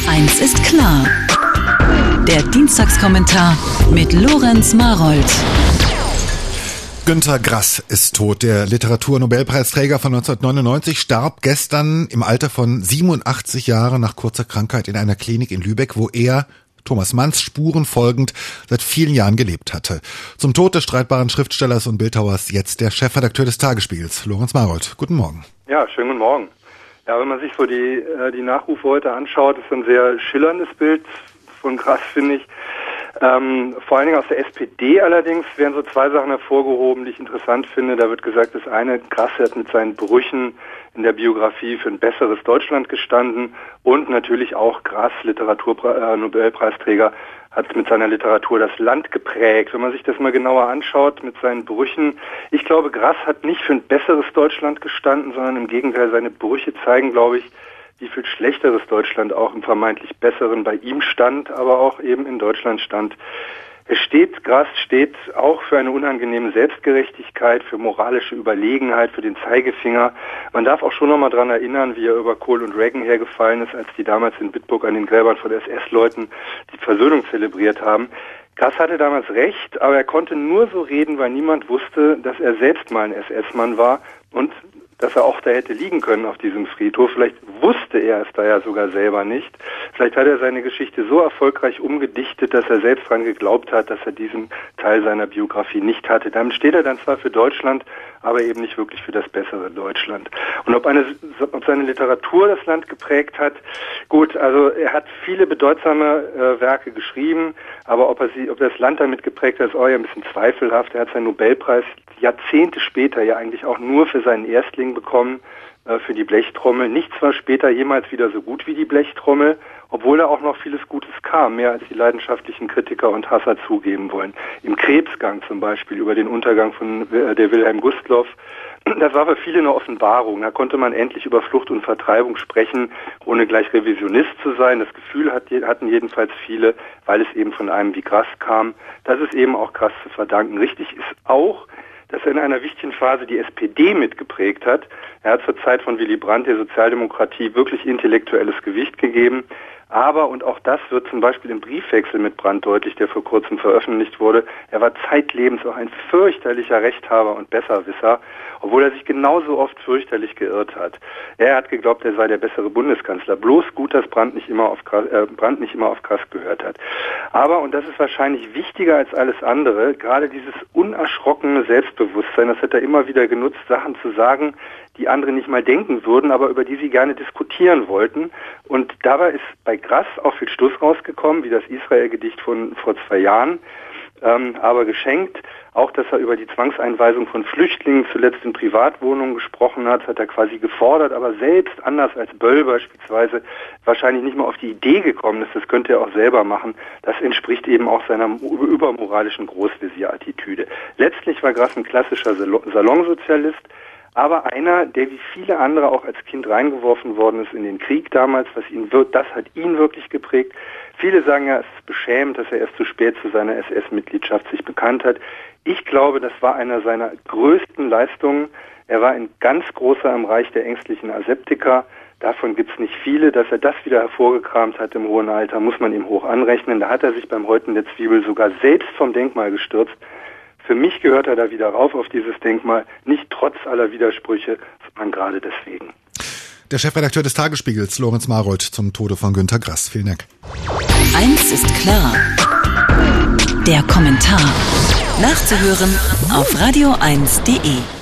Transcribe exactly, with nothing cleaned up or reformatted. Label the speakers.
Speaker 1: Eins ist klar. Der Dienstagskommentar mit Lorenz Marold.
Speaker 2: Günter Grass ist tot. Der Literaturnobelpreisträger von neunzehnhundertneunundneunzig starb gestern im Alter von siebenundachtzig Jahren nach kurzer Krankheit in einer Klinik in Lübeck, wo er, Thomas Manns Spuren folgend, seit vielen Jahren gelebt hatte. Zum Tod des streitbaren Schriftstellers und Bildhauers jetzt der Chefredakteur des Tagesspiegels, Lorenz Marold. Guten Morgen.
Speaker 3: Ja, schönen guten Morgen. Ja, wenn man sich so die, die Nachrufe heute anschaut, ist ein sehr schillerndes Bild von Grass, finde ich. Ähm, vor allen Dingen aus der S P D allerdings werden so zwei Sachen hervorgehoben, die ich interessant finde. Da wird gesagt, das eine, Grass hat mit seinen Brüchen in der Biografie für ein besseres Deutschland gestanden und natürlich auch Grass, Literatur-Nobelpreisträger, hat mit seiner Literatur das Land geprägt. Wenn man sich das mal genauer anschaut mit seinen Brüchen, ich glaube, Grass hat nicht für ein besseres Deutschland gestanden, sondern im Gegenteil, seine Brüche zeigen, glaube ich, wie viel schlechteres Deutschland auch im vermeintlich besseren bei ihm stand, aber auch eben in Deutschland stand. Es steht, Grass steht auch für eine unangenehme Selbstgerechtigkeit, für moralische Überlegenheit, für den Zeigefinger. Man darf auch schon nochmal dran erinnern, wie er über Kohl und Reagan hergefallen ist, als die damals in Bitburg an den Gräbern von S S-Leuten die Versöhnung zelebriert haben. Grass hatte damals recht, aber er konnte nur so reden, weil niemand wusste, dass er selbst mal ein S S-Mann war und dass er auch da hätte liegen können auf diesem Friedhof. Vielleicht wusste er es da ja sogar selber nicht. Vielleicht hat er seine Geschichte so erfolgreich umgedichtet, dass er selbst daran geglaubt hat, dass er diesen Teil seiner Biografie nicht hatte. Damit steht er dann zwar für Deutschland, aber eben nicht wirklich für das bessere Deutschland. Und ob, eine, ob seine Literatur das Land geprägt hat, gut, also er hat viele bedeutsame äh, Werke geschrieben, aber ob er sie, ob er das Land damit geprägt hat, ist auch ja ein bisschen zweifelhaft. Er hat seinen Nobelpreis Jahrzehnte später ja eigentlich auch nur für seinen Erstling bekommen, äh, für die Blechtrommel. Nichts war später jemals wieder so gut wie die Blechtrommel, obwohl da auch noch vieles Gutes kam, mehr als die leidenschaftlichen Kritiker und Hasser zugeben wollen. Im Krebsgang zum Beispiel über den Untergang von äh, der Wilhelm Gustloff, das war für viele eine Offenbarung. Da konnte man endlich über Flucht und Vertreibung sprechen, ohne gleich Revisionist zu sein. Das Gefühl hat, hatten jedenfalls viele, weil es eben von einem wie Grass kam. Das ist eben auch Grass zu verdanken. Richtig ist auch, dass er in einer wichtigen Phase die S P D mitgeprägt hat. Er hat zur Zeit von Willy Brandt der Sozialdemokratie wirklich intellektuelles Gewicht gegeben. Aber, und auch das wird zum Beispiel im Briefwechsel mit Brandt deutlich, der vor kurzem veröffentlicht wurde, er war zeitlebens auch ein fürchterlicher Rechthaber und Besserwisser, obwohl er sich genauso oft fürchterlich geirrt hat. Er hat geglaubt, er sei der bessere Bundeskanzler. Bloß gut, dass Brandt nicht immer auf Grass, äh, Brandt nicht immer auf Grass gehört hat. Aber, und das ist wahrscheinlich wichtiger als alles andere, gerade dieses unerschrockene Selbstbewusstsein, das hat er immer wieder genutzt, Sachen zu sagen, die andere nicht mal denken würden, aber über die sie gerne diskutieren wollten. Und dabei ist bei Grass auch viel Stuss rausgekommen, wie das Israel-Gedicht von vor zwei Jahren, ähm, aber geschenkt. Auch, dass er über die Zwangseinweisung von Flüchtlingen zuletzt in Privatwohnungen gesprochen hat, hat er quasi gefordert, aber selbst anders als Böll beispielsweise wahrscheinlich nicht mal auf die Idee gekommen ist, das könnte er auch selber machen. Das entspricht eben auch seiner übermoralischen Großvezier-Attitüde. Letztlich war Grass ein klassischer Salonsozialist, aber einer, der wie viele andere auch als Kind reingeworfen worden ist in den Krieg damals, was ihn wird, das hat ihn wirklich geprägt. Viele sagen ja, es ist beschämend, dass er erst zu spät zu seiner S S-Mitgliedschaft sich bekannt hat. Ich glaube, das war einer seiner größten Leistungen. Er war ein ganz großer im Reich der ängstlichen Aseptiker. Davon gibt es nicht viele. Dass er das wieder hervorgekramt hat im hohen Alter, muss man ihm hoch anrechnen. Da hat er sich beim Häuten der Zwiebel sogar selbst vom Denkmal gestürzt. Für mich gehört er da wieder rauf auf dieses Denkmal, nicht trotz aller Widersprüche, sondern gerade deswegen.
Speaker 2: Der Chefredakteur des Tagesspiegels, Lorenz Marold, zum Tode von Günter Grass. Vielen Dank.
Speaker 1: Eins ist klar. Der Kommentar. Nachzuhören auf radio eins punkt de.